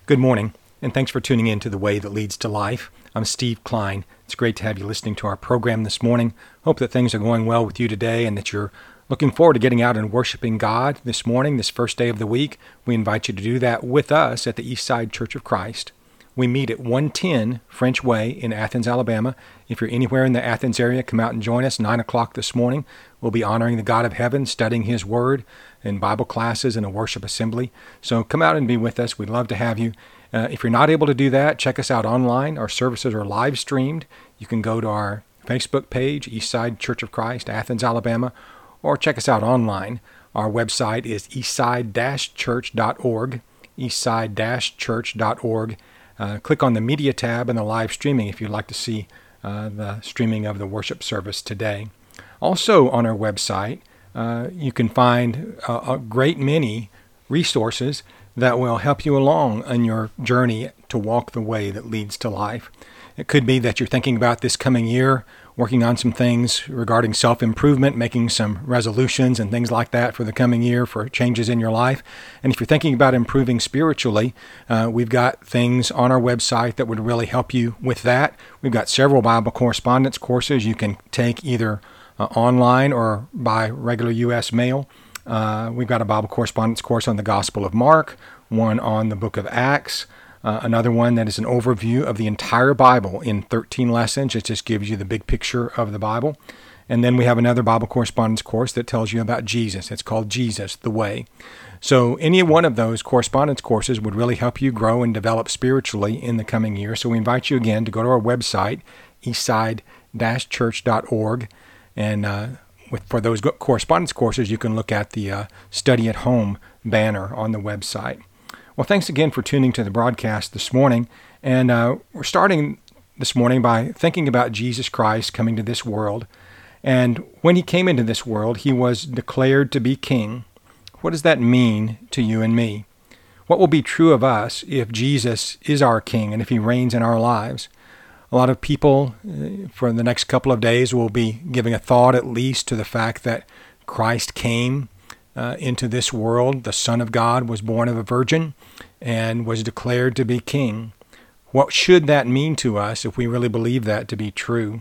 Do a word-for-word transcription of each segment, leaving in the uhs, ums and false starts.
Good morning, and thanks for tuning in to The Way That Leads to Life. I'm Steve Klein. It's great to have you listening to our program this morning. Hope that things are going well with you today and that you're looking forward to getting out and worshiping God this morning, this first day of the week. We invite you to do that with us at the Eastside Church of Christ. We meet at one ten French Way in Athens, Alabama. If you're anywhere in the Athens area, come out and join us. nine o'clock this morning. We'll be honoring the God of heaven, studying His Word in Bible classes and a worship assembly. So come out and be with us. We'd love to have you. Uh, if you're not able to do that, check us out online. Our services are live streamed. You can go to our Facebook page, Eastside Church of Christ, Athens, Alabama, or check us out online. Our website is eastside dash church dot org, eastside dash church dot org. Uh, click on the media tab and the live streaming if you'd like to see uh, the streaming of the worship service today. Also on our website, uh, you can find a, a great many resources that will help you along on your journey to walk the way that leads to life. It could be that you're thinking about this coming year, working on some things regarding self-improvement, making some resolutions and things like that for the coming year for changes in your life. And if you're thinking about improving spiritually, uh, we've got things on our website that would really help you with that. We've got several Bible correspondence courses you can take either uh, online or by regular U S mail. Uh, we've got a Bible correspondence course on the Gospel of Mark, one on the book of Acts, Uh, another one that is an overview of the entire Bible in thirteen lessons. It just gives you the big picture of the Bible. And then we have another Bible correspondence course that tells you about Jesus. It's called Jesus, the Way. So any one of those correspondence courses would really help you grow and develop spiritually in the coming year. So we invite you again to go to our website, eastside dash church dot org. And uh, with, for those correspondence courses, you can look at the uh, Study at Home banner on the website. Well, thanks again for tuning to the broadcast this morning. And uh, we're starting this morning by thinking about Jesus Christ coming to this world. And when he came into this world, he was declared to be king. What does that mean to you and me? What will be true of us if Jesus is our king and if he reigns in our lives? A lot of people uh, for the next couple of days will be giving a thought at least to the fact that Christ came Uh, into this world. The Son of God was born of a virgin and was declared to be king. What should that mean to us if we really believe that to be true?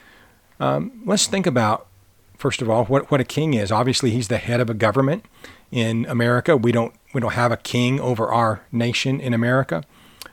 Um, let's think about, first of all, what, what a king is. Obviously, he's the head of a government. In America, we don't we don't have a king over our nation in America,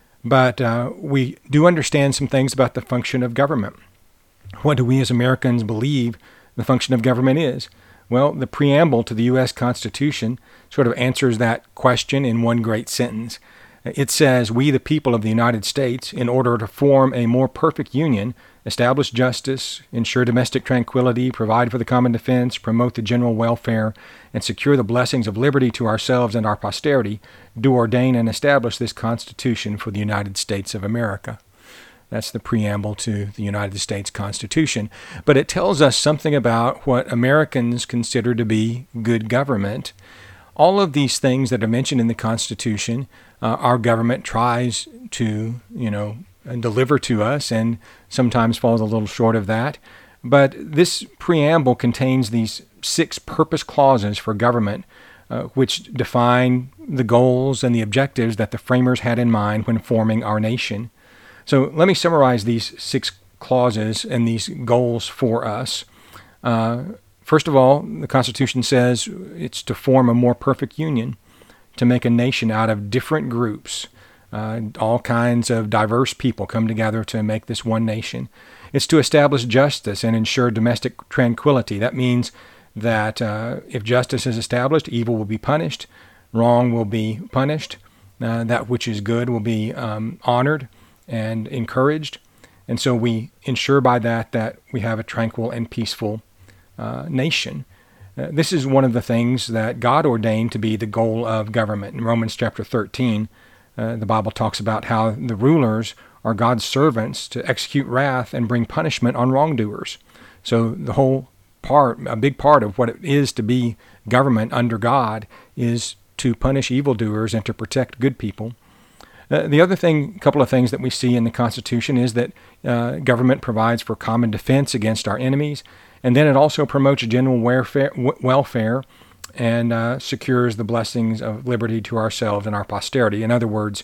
but uh, we do understand some things about the function of government. What do we as Americans believe the function of government is? Well, the preamble to the U S Constitution sort of answers that question in one great sentence. It says, "We, the people of the United States, in order to form a more perfect union, establish justice, ensure domestic tranquility, provide for the common defense, promote the general welfare, and secure the blessings of liberty to ourselves and our posterity, do ordain and establish this Constitution for the United States of America." That's the preamble to the United States Constitution. But it tells us something about what Americans consider to be good government. All of these things that are mentioned in the Constitution, uh, our government tries to, you know, deliver to us and sometimes falls a little short of that. But this preamble contains these six purpose clauses for government, uh, which define the goals and the objectives that the framers had in mind when forming our nation. So let me summarize these six clauses and these goals for us. Uh, first of all, the Constitution says it's to form a more perfect union, to make a nation out of different groups. Uh, all kinds of diverse people come together to make this one nation. It's to establish justice and ensure domestic tranquility. That means that uh, if justice is established, evil will be punished, wrong will be punished, uh, that which is good will be um, honored and encouraged. And so we ensure by that that we have a tranquil and peaceful uh, nation. Uh, this is one of the things that God ordained to be the goal of government. In Romans chapter thirteen, uh, the Bible talks about how the rulers are God's servants to execute wrath and bring punishment on wrongdoers. So the whole part, a big part of what it is to be government under God is to punish evildoers and to protect good people. Uh, the other thing, a couple of things that we see in the Constitution is that uh, government provides for common defense against our enemies, and then it also promotes general welfare, welfare and uh, secures the blessings of liberty to ourselves and our posterity. In other words,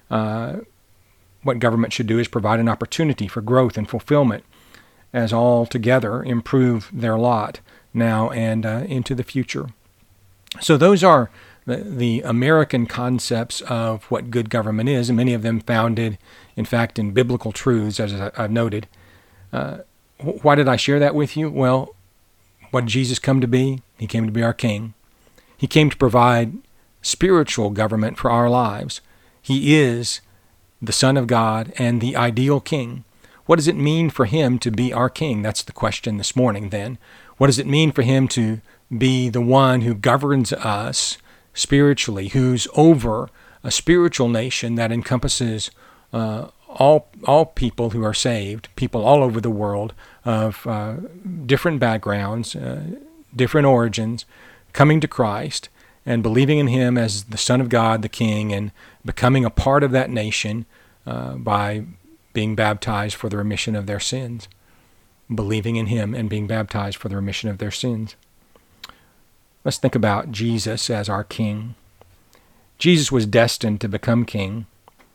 uh, what government should do is provide an opportunity for growth and fulfillment as all together improve their lot now and uh, into the future. So those are the, the American concepts of what good government is, and many of them founded, in fact, in biblical truths, as I've noted. Uh, why did I share that with you? Well, what did Jesus come to be? He came to be our King. He came to provide spiritual government for our lives. He is the Son of God and the ideal King. What does it mean for him to be our King? That's the question this morning then. What does it mean for him to be the one who governs us spiritually, who's over a spiritual nation that encompasses uh, all all people who are saved, people all over the world of uh, different backgrounds, uh, different origins, coming to Christ and believing in him as the Son of God, the King, and becoming a part of that nation uh, by being baptized for the remission of their sins, believing in him and being baptized for the remission of their sins. Let's think about Jesus as our King. Jesus was destined to become King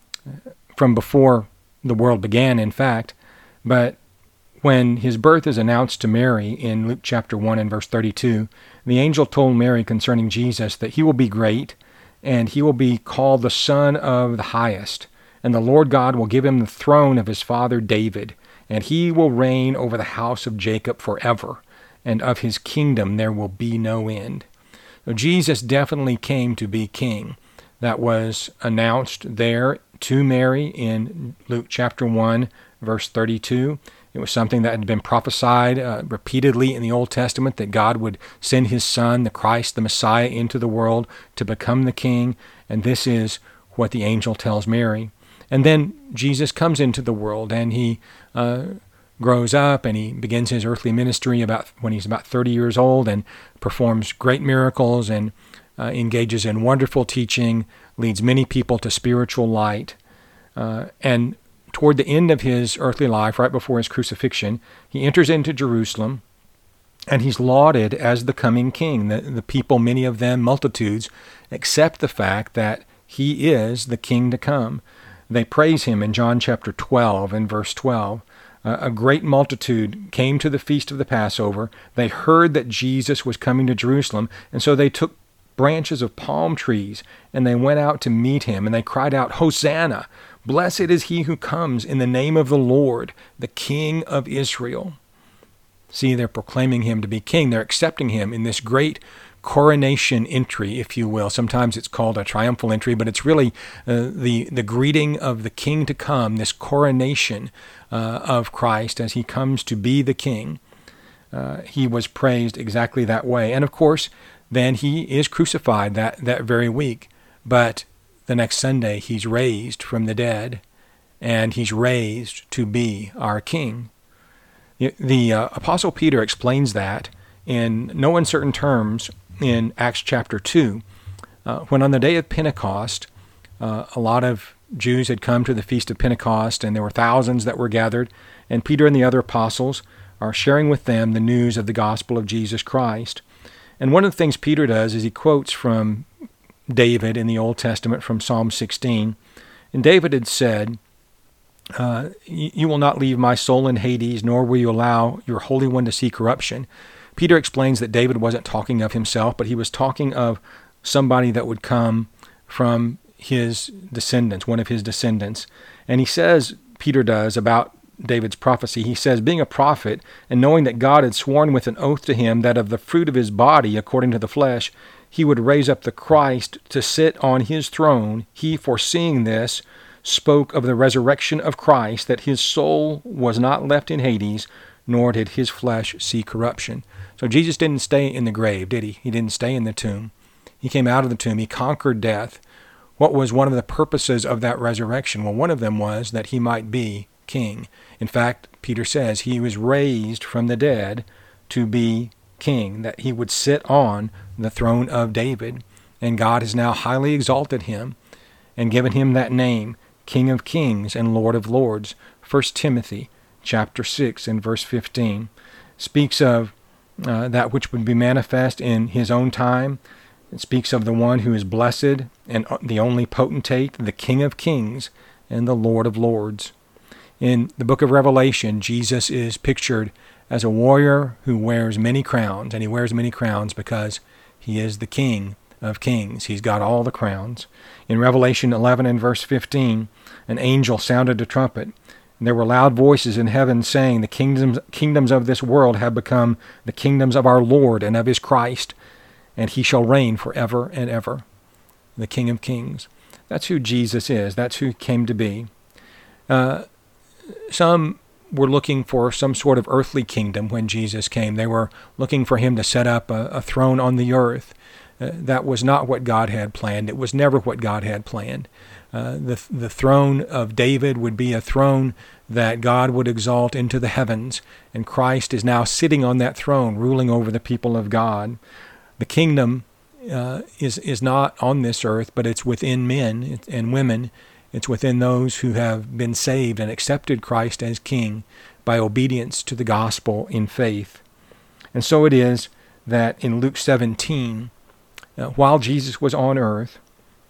from before the world began, in fact, but when his birth is announced to Mary in Luke chapter one and verse thirty-two, the angel told Mary concerning Jesus that he will be great, and he will be called the Son of the Highest, and the Lord God will give him the throne of his father David, and he will reign over the house of Jacob forever, and of his kingdom there will be no end. So Jesus definitely came to be king. That was announced there to Mary in Luke chapter one, verse thirty-two. It was something that had been prophesied uh, repeatedly in the Old Testament, that God would send his Son, the Christ, the Messiah, into the world to become the king. And this is what the angel tells Mary. And then Jesus comes into the world, and he uh, grows up, and he begins his earthly ministry about when he's about thirty years old, and performs great miracles, and uh, engages in wonderful teaching, leads many people to spiritual light. Uh, and toward the end of his earthly life, right before his crucifixion, he enters into Jerusalem, and he's lauded as the coming king. The, the people, many of them, multitudes, accept the fact that he is the king to come. They praise him in John chapter twelve and verse twelve. Uh, a great multitude came to the feast of the Passover. They heard that Jesus was coming to Jerusalem, and so they took branches of palm trees, and they went out to meet him, and they cried out, "Hosanna! Blessed is he who comes in the name of the Lord, the King of Israel." See, they're proclaiming him to be king. They're accepting him in this great coronation entry, if you will. Sometimes it's called a triumphal entry, but it's really uh, the, the greeting of the king to come, this coronation uh, of Christ as he comes to be the king. Uh, he was praised exactly that way. And of course, then he is crucified that, that very week. But the next Sunday, he's raised from the dead, and he's raised to be our king. The, the uh, Apostle Peter explains that in no uncertain terms in Acts chapter two, uh, when on the day of Pentecost, uh, a lot of Jews had come to the Feast of Pentecost, and there were thousands that were gathered, and Peter and the other apostles are sharing with them the news of the gospel of Jesus Christ. And one of the things Peter does is he quotes from David in the Old Testament from Psalm sixteen. And David had said, uh, "You will not leave my soul in Hades, nor will you allow your Holy One to see corruption." Peter explains that David wasn't talking of himself, but he was talking of somebody that would come from his descendants, one of his descendants. And he says, Peter does, about David's prophecy, he says, "Being a prophet, and knowing that God had sworn with an oath to him that of the fruit of his body, according to the flesh, he would raise up the Christ to sit on his throne, he, foreseeing this, spoke of the resurrection of Christ, that his soul was not left in Hades, nor did his flesh see corruption." So Jesus didn't stay in the grave, did he? He didn't stay in the tomb. He came out of the tomb. He conquered death. What was one of the purposes of that resurrection? Well, one of them was that he might be king. In fact, Peter says he was raised from the dead to be king, that he would sit on the throne of David. And God has now highly exalted him and given him that name, King of Kings and Lord of Lords. First Timothy chapter six and verse fifteen speaks of uh, that which would be manifest in his own time. It speaks of the one who is blessed and the only potentate, the King of kings and the Lord of lords. In the book of Revelation, Jesus is pictured as a warrior who wears many crowns, and he wears many crowns because he is the King of kings. He's got all the crowns. In Revelation eleven and verse fifteen, an angel sounded a trumpet, and there were loud voices in heaven saying, the kingdoms, kingdoms of this world have become the kingdoms of our Lord and of his Christ, and he shall reign forever and ever. The King of kings. That's who Jesus is. That's who he came to be. Uh, some were looking for some sort of earthly kingdom when Jesus came. They were looking for him to set up a, a throne on the earth. Uh, that was not what God had planned. It was never what God had planned. Uh, the, the throne of David would be a throne that God would exalt into the heavens, and Christ is now sitting on that throne, ruling over the people of God. The kingdom uh, is, is not on this earth, but it's within men and women. It's within those who have been saved and accepted Christ as King by obedience to the gospel in faith. And so it is that in Luke seventeen, uh, while Jesus was on earth,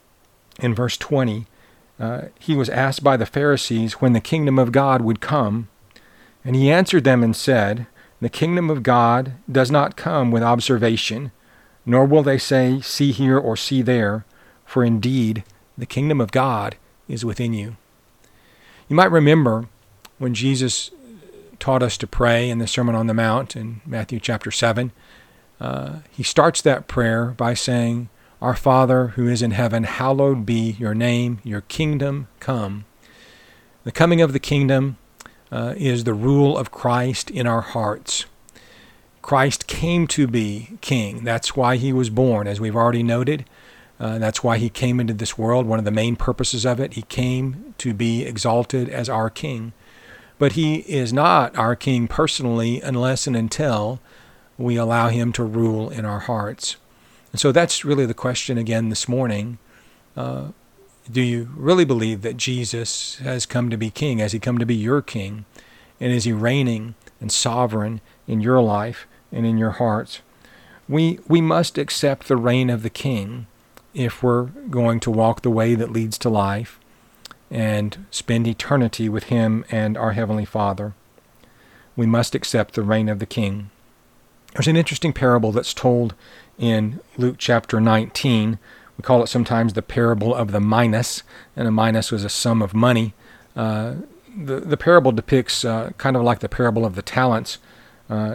in verse twenty, uh, he was asked by the Pharisees when the kingdom of God would come. And he answered them and said, the kingdom of God does not come with observation, nor will they say, see here or see there, for indeed the kingdom of God is within you. You might remember when Jesus taught us to pray in the Sermon on the Mount in Matthew chapter seven, uh, he starts that prayer by saying, our Father who is in heaven, hallowed be your name, your kingdom come. The coming of the kingdom uh, is the rule of Christ in our hearts. Christ came to be king. That's why he was born, as we've already noted. Uh, that's why he came into this world. One of the main purposes of it, he came to be exalted as our king. But he is not our king personally unless and until we allow him to rule in our hearts. And so that's really the question again this morning. Uh, do you really believe that Jesus has come to be king? Has he come to be your king? And is he reigning and sovereign in your life and in your hearts? We, we must accept the reign of the king if we're going to walk the way that leads to life and spend eternity with him and our Heavenly Father. We must accept the reign of the King. There's an interesting parable that's told in Luke chapter nineteen. We call it sometimes the parable of the minas, and a minas was a sum of money. Uh, the, the parable depicts uh, kind of like the parable of the talents. Uh,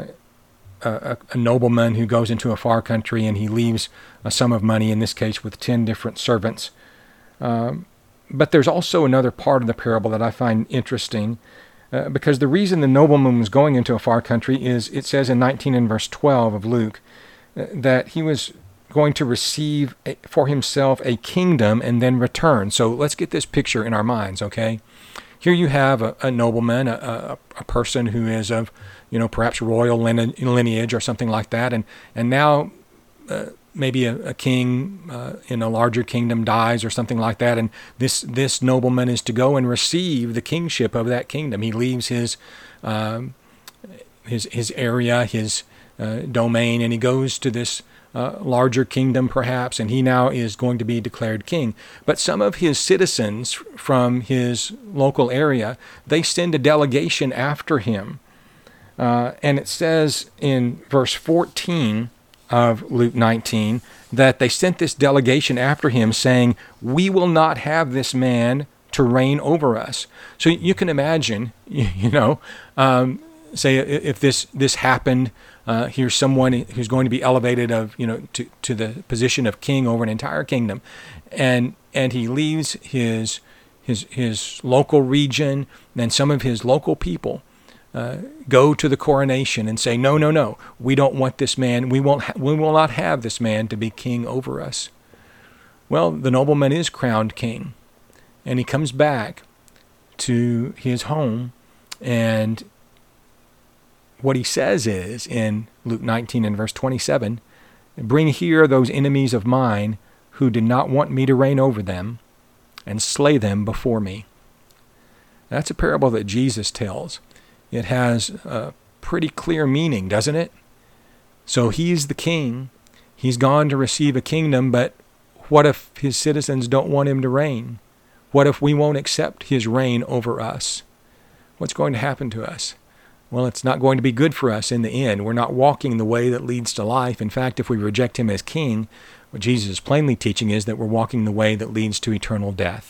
A, a nobleman who goes into a far country and he leaves a sum of money, in this case with ten different servants. Um, but there's also another part of the parable that I find interesting, uh, because the reason the nobleman was going into a far country is, it says in nineteen and verse twelve of Luke, uh, that he was going to receive a, for himself a kingdom and then return. So let's get this picture in our minds, okay? Here you have a, a nobleman, a, a, a person who is of, you know, perhaps royal lineage or something like that, and and now uh, maybe a, a king uh, in a larger kingdom dies or something like that, and this this nobleman is to go and receive the kingship of that kingdom. He leaves his um, his his area, his uh, domain, and he goes to this Uh, larger kingdom perhaps, and he now is going to be declared king. But some of his citizens from his local area, they send a delegation after him. Uh, and it says in verse fourteen of Luke nineteen that they sent this delegation after him saying, we will not have this man to reign over us. So you can imagine, you, you know, um, say if this, this happened, Uh, here's someone who's going to be elevated of, you know, to, to the position of king over an entire kingdom, and and he leaves his his his local region, and some of his local people uh, go to the coronation and say, no, no, no, we don't want this man. We won't. Ha- we will not have this man to be king over us. Well, the nobleman is crowned king, and he comes back to his home, and what he says is, in Luke nineteen and verse twenty-seven, bring here those enemies of mine who did not want me to reign over them, and slay them before me. That's a parable that Jesus tells. It has a pretty clear meaning, doesn't it? So he's the king. He's gone to receive a kingdom, but what if his citizens don't want him to reign? What if we won't accept his reign over us? What's going to happen to us? Well, it's not going to be good for us in the end. We're not walking the way that leads to life. In fact, if we reject him as king, what Jesus is plainly teaching is that we're walking the way that leads to eternal death.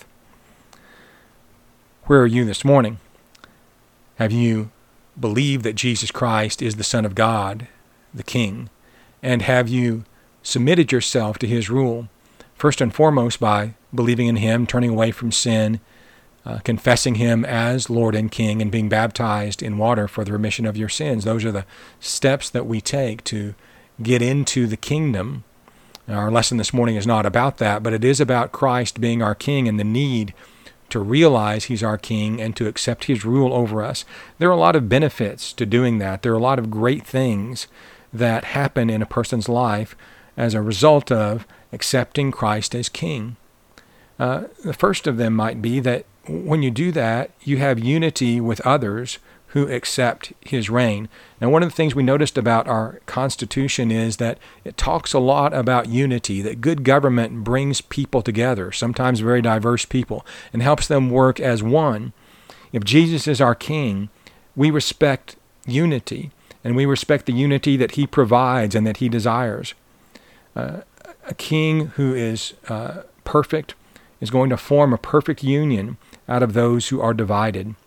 Where are you this morning? Have you believed that Jesus Christ is the Son of God, the King? And have you submitted yourself to his rule? First and foremost by believing in him, turning away from sin, uh, confessing him as Lord and King, and being baptized in water for the remission of your sins. Those are the steps that we take to get into the kingdom. Now, our lesson this morning is not about that, but it is about Christ being our King and the need to realize he's our King and to accept his rule over us. There are a lot of benefits to doing that. There are a lot of great things that happen in a person's life as a result of accepting Christ as King. Uh, the first of them might be that when you do that, you have unity with others who accept his reign. Now, one of the things we noticed about our Constitution is that it talks a lot about unity, that good government brings people together, sometimes very diverse people, and helps them work as one. If Jesus is our King, we respect unity, and we respect the unity that he provides and that he desires. Uh, a king who is uh, perfect is going to form a perfect union out of those who are divided.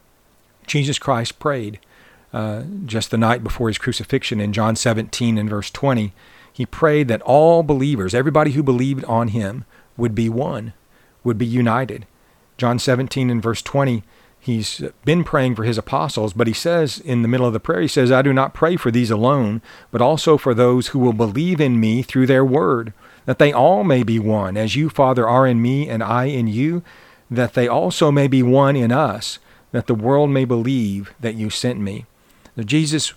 Jesus Christ prayed uh, just the night before his crucifixion in John seventeen and verse twenty. He prayed that all believers, everybody who believed on him, would be one, would be united. John seventeen and verse twenty, he's been praying for his apostles, but he says in the middle of the prayer, he says, I do not pray for these alone, but also for those who will believe in me through their word, that they all may be one, as you, Father, are in me and I in you, that they also may be one in us, that the world may believe that you sent me. Now, Jesus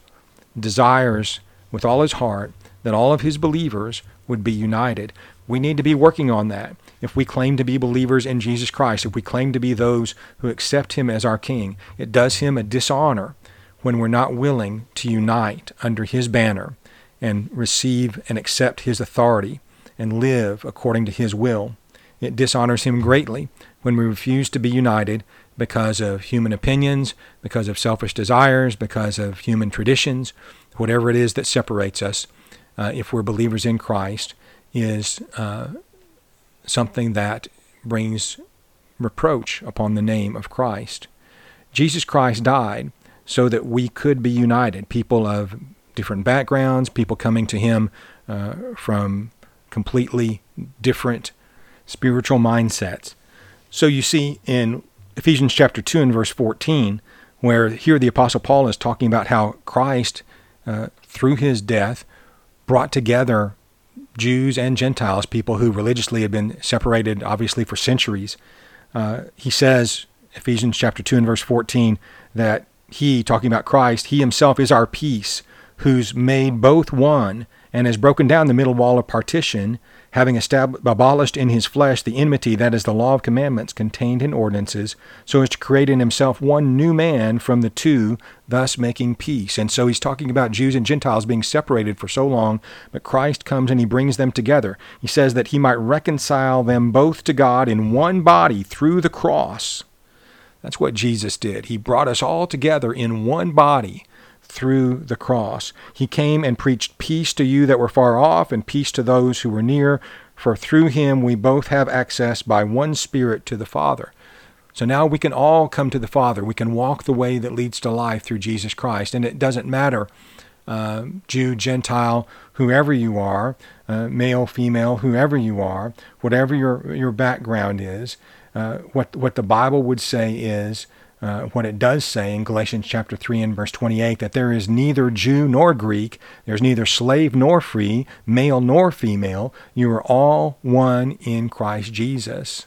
desires with all his heart that all of his believers would be united. We need to be working on that. If we claim to be believers in Jesus Christ, if we claim to be those who accept him as our King, it does him a dishonor when we're not willing to unite under his banner and receive and accept his authority and live according to his will. It dishonors him greatly when we refuse to be united because of human opinions, because of selfish desires, because of human traditions, whatever it is that separates us, uh, if we're believers in Christ, is uh, something that brings reproach upon the name of Christ. Jesus Christ died so that we could be united, people of different backgrounds, people coming to him uh, from completely different spiritual mindsets. So you see in Ephesians chapter two and verse fourteen, where here the Apostle Paul is talking about how Christ, uh, through his death, brought together Jews and Gentiles, people who religiously had been separated, obviously, for centuries. Uh, he says, Ephesians chapter two and verse fourteen, that he, talking about Christ, he himself is our peace, who's made both one, and has broken down the middle wall of partition, having established, abolished in his flesh the enmity, that is the law of commandments contained in ordinances, so as to create in himself one new man from the two, thus making peace. And so he's talking about Jews and Gentiles being separated for so long, but Christ comes and he brings them together. He says that he might reconcile them both to God in one body through the cross. That's what Jesus did. He brought us all together in one body through the cross. He came and preached peace to you that were far off and peace to those who were near, for through him we both have access by one Spirit to the Father. So now we can all come to the Father. We can walk the way that leads to life through Jesus Christ. And it doesn't matter, uh, Jew, Gentile, whoever you are, uh, male, female, whoever you are, whatever your, your background is, uh, what, what the Bible would say is, Uh, what it does say in Galatians chapter three and verse twenty-eight, that there is neither Jew nor Greek, there's neither slave nor free, male nor female, you are all one in Christ Jesus.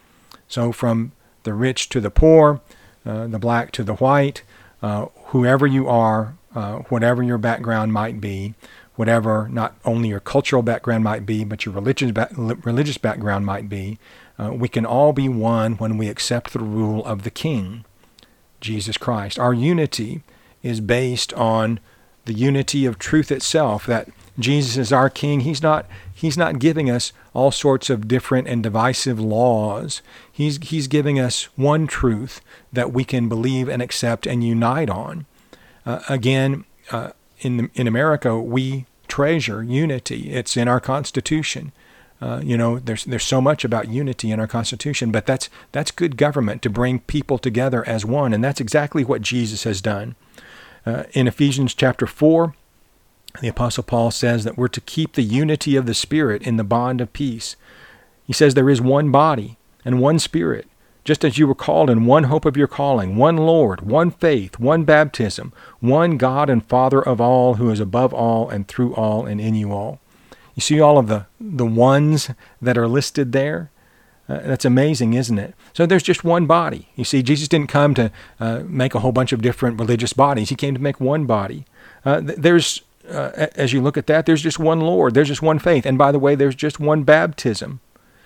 So from the rich to the poor, uh, the black to the white, uh, whoever you are, uh, whatever your background might be, whatever not only your cultural background might be, but your religious, ba- religious background might be, uh, we can all be one when we accept the rule of the King, Jesus Christ. Our unity is based on the unity of truth itself, that Jesus is our King, he's not he's not giving us all sorts of different and divisive laws. He's he's giving us one truth that we can believe and accept and unite on. Uh, again, uh, in in America, we treasure unity. It's in our Constitution. Uh, you know, there's there's so much about unity in our Constitution, but that's that's good government, to bring people together as one, and that's exactly what Jesus has done. Uh, in Ephesians chapter four, the Apostle Paul says that we're to keep the unity of the Spirit in the bond of peace. He says there is one body and one Spirit, just as you were called in one hope of your calling, one Lord, one faith, one baptism, one God and Father of all, who is above all and through all and in you all. You see all of the, the ones that are listed there? Uh, that's amazing, isn't it? So there's just one body. You see, Jesus didn't come to uh, make a whole bunch of different religious bodies. He came to make one body. Uh, th- there's, uh, as you look at that, there's just one Lord. There's just one faith. And by the way, there's just one baptism.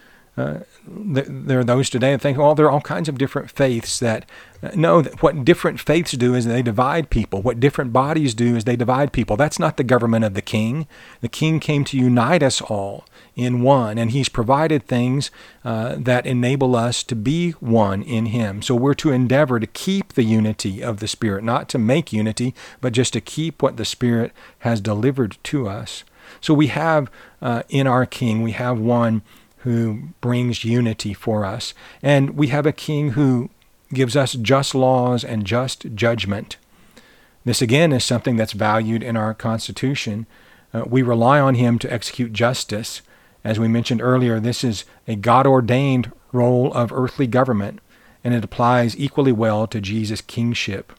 Uh, th- there are those today that think, well, there are all kinds of different faiths that, uh, no, that what different faiths do is they divide people. What different bodies do is they divide people. That's not the government of the King. The King came to unite us all in one, and he's provided things uh, that enable us to be one in him. So we're to endeavor to keep the unity of the Spirit, not to make unity, but just to keep what the Spirit has delivered to us. So we have uh, in our King, we have one who brings unity for us. And we have a King who gives us just laws and just judgment. This again is something that's valued in our Constitution. Uh, we rely on him to execute justice. As we mentioned earlier, this is a God-ordained role of earthly government, and it applies equally well to Jesus' kingship.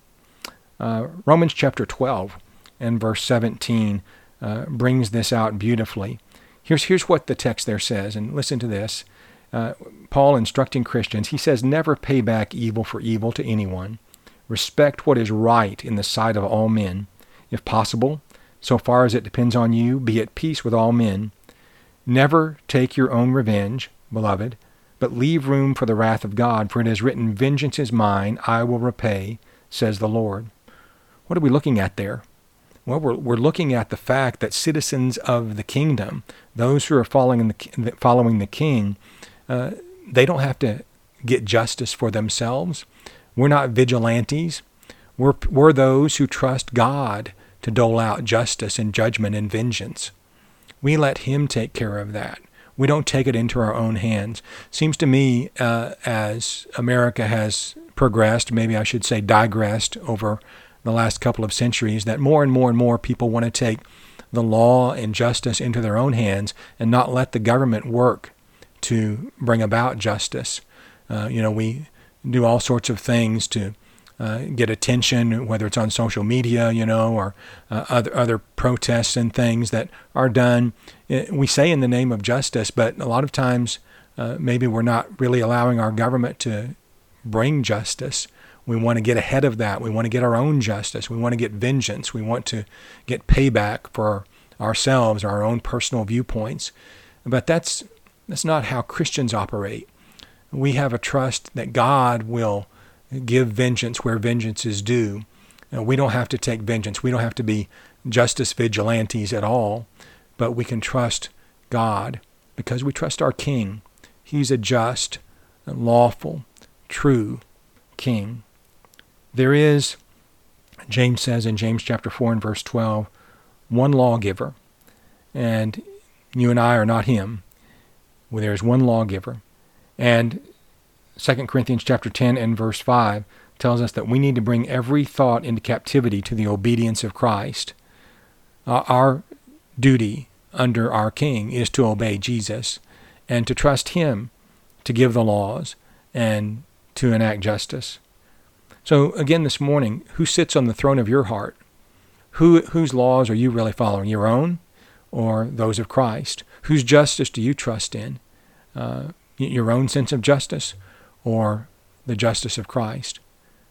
Uh, Romans chapter twelve and verse seventeen uh, brings this out beautifully. Here's, here's what the text there says, and listen to this. Uh, Paul instructing Christians, he says, never pay back evil for evil to anyone. Respect what is right in the sight of all men. If possible, so far as it depends on you, be at peace with all men. Never take your own revenge, beloved, but leave room for the wrath of God, for it is written, vengeance is mine, I will repay, says the Lord. What are we looking at there? Well, we're, we're looking at the fact that citizens of the kingdom, those who are following the, following the king, uh, they don't have to get justice for themselves. We're not vigilantes. We're, we're those who trust God to dole out justice and judgment and vengeance. We let him take care of that. We don't take it into our own hands. Seems to me, uh, as America has progressed, maybe I should say digressed over the last couple of centuries, that more and more and more people want to take the law and justice into their own hands and not let the government work to bring about justice. Uh, you know, we do all sorts of things to uh, get attention, whether it's on social media, you know, or uh, other other protests and things that are done. We say in the name of justice, but a lot of times uh, maybe we're not really allowing our government to bring justice. We want to get ahead of that. We want to get our own justice. We want to get vengeance. We want to get payback for ourselves, our own personal viewpoints. But that's that's not how Christians operate. We have a trust that God will give vengeance where vengeance is due. Now, we don't have to take vengeance. We don't have to be justice vigilantes at all, but we can trust God because we trust our King. He's a just, lawful, true King. There is, James says in James chapter four and verse twelve, one lawgiver, and you and I are not him. Well, there is one lawgiver. And Second Corinthians chapter ten and verse five tells us that we need to bring every thought into captivity to the obedience of Christ. Uh, our duty under our King is to obey Jesus and to trust him to give the laws and to enact justice. So again this morning, who sits on the throne of your heart? Who, whose laws are you really following? Your own or those of Christ? Whose justice do you trust in? Uh, your own sense of justice or the justice of Christ?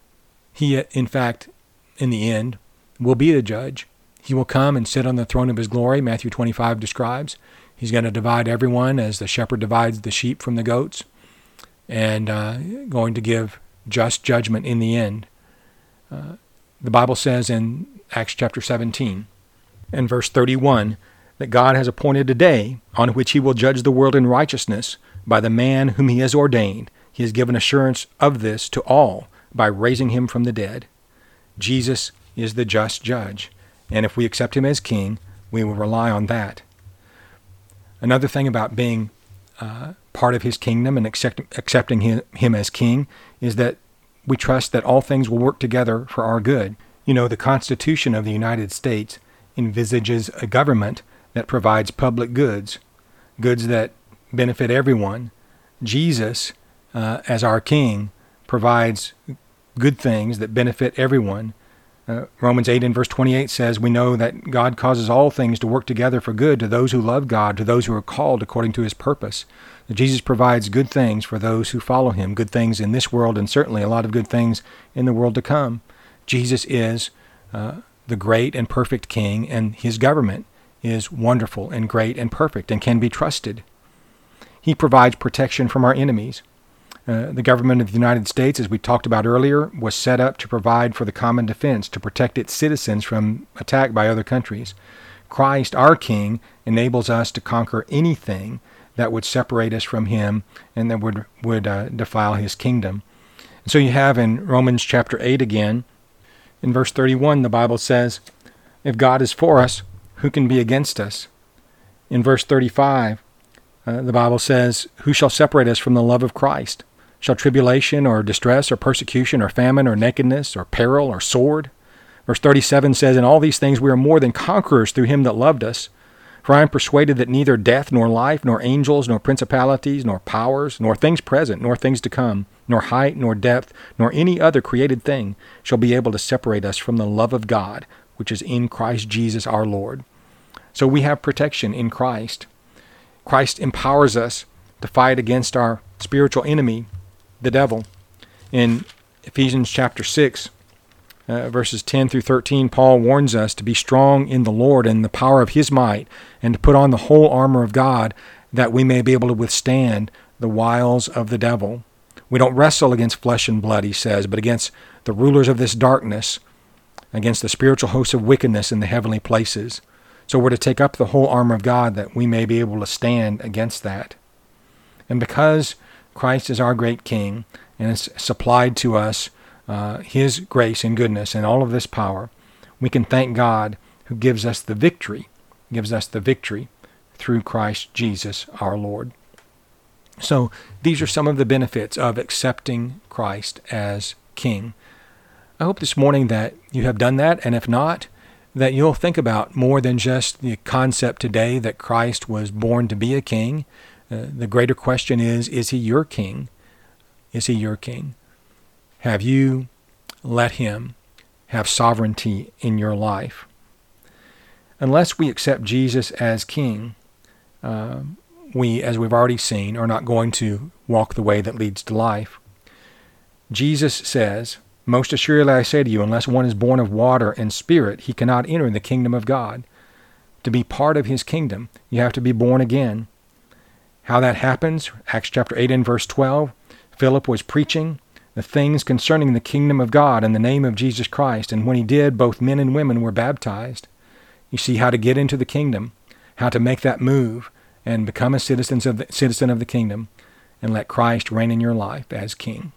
He, in fact, in the end, will be the judge. He will come and sit on the throne of his glory, Matthew twenty-five describes. He's going to divide everyone as the shepherd divides the sheep from the goats, and uh, going to give just judgment in the end. Uh, the Bible says in Acts chapter seventeen and verse thirty-one that God has appointed a day on which he will judge the world in righteousness by the man whom he has ordained. He has given assurance of this to all by raising him from the dead. Jesus is the just judge, and if we accept him as king, we will rely on that. Another thing about being uh, part of his kingdom and accept, accepting him, him as king is that we trust that all things will work together for our good. You know, the Constitution of the United States envisages a government that provides public goods, goods that benefit everyone. Jesus, uh, as our king, provides good things that benefit everyone. Uh, Romans eight and verse twenty-eight says, we know that God causes all things to work together for good to those who love God, to those who are called according to his purpose. Jesus provides good things for those who follow him, good things in this world and certainly a lot of good things in the world to come. Jesus is uh, the great and perfect king, and his government is wonderful and great and perfect and can be trusted. He provides protection from our enemies. Uh, the government of the United States, as we talked about earlier, was set up to provide for the common defense, to protect its citizens from attack by other countries. Christ, our King, enables us to conquer anything that would separate us from him and that would, would uh, defile his kingdom. And so you have in Romans chapter eight again, in verse thirty-one, the Bible says, if God is for us, who can be against us? In verse thirty-five, uh, the Bible says, who shall separate us from the love of Christ? Shall tribulation or distress or persecution or famine or nakedness or peril or sword? Verse thirty-seven says, in all these things we are more than conquerors through him that loved us. For I am persuaded that neither death, nor life, nor angels, nor principalities, nor powers, nor things present, nor things to come, nor height, nor depth, nor any other created thing shall be able to separate us from the love of God, which is in Christ Jesus our Lord. So we have protection in Christ. Christ empowers us to fight against our spiritual enemy, the devil. In Ephesians chapter six, uh, verses ten through thirteen, Paul warns us to be strong in the Lord and the power of his might, and to put on the whole armor of God, that we may be able to withstand the wiles of the devil. We don't wrestle against flesh and blood, he says, but against the rulers of this darkness, against the spiritual hosts of wickedness in the heavenly places. So we're to take up the whole armor of God that we may be able to stand against that. And because Christ is our great King and has supplied to us uh, his grace and goodness and all of this power, we can thank God who gives us the victory, gives us the victory through Christ Jesus our Lord. So these are some of the benefits of accepting Christ as King. I hope this morning that you have done that, and if not, that you'll think about more than just the concept today that Christ was born to be a king. Uh, the greater question is, is he your king? Is he your king? Have you let him have sovereignty in your life? Unless we accept Jesus as king, uh, we, as we've already seen, are not going to walk the way that leads to life. Jesus says, most assuredly I say to you, unless one is born of water and spirit, he cannot enter the kingdom of God. To be part of his kingdom, you have to be born again. How that happens, Acts chapter eight and verse twelve, Philip was preaching the things concerning the kingdom of God in the name of Jesus Christ, and when he did, both men and women were baptized. You see how to get into the kingdom, how to make that move and become a citizen of the, citizen of the kingdom, and let Christ reign in your life as king.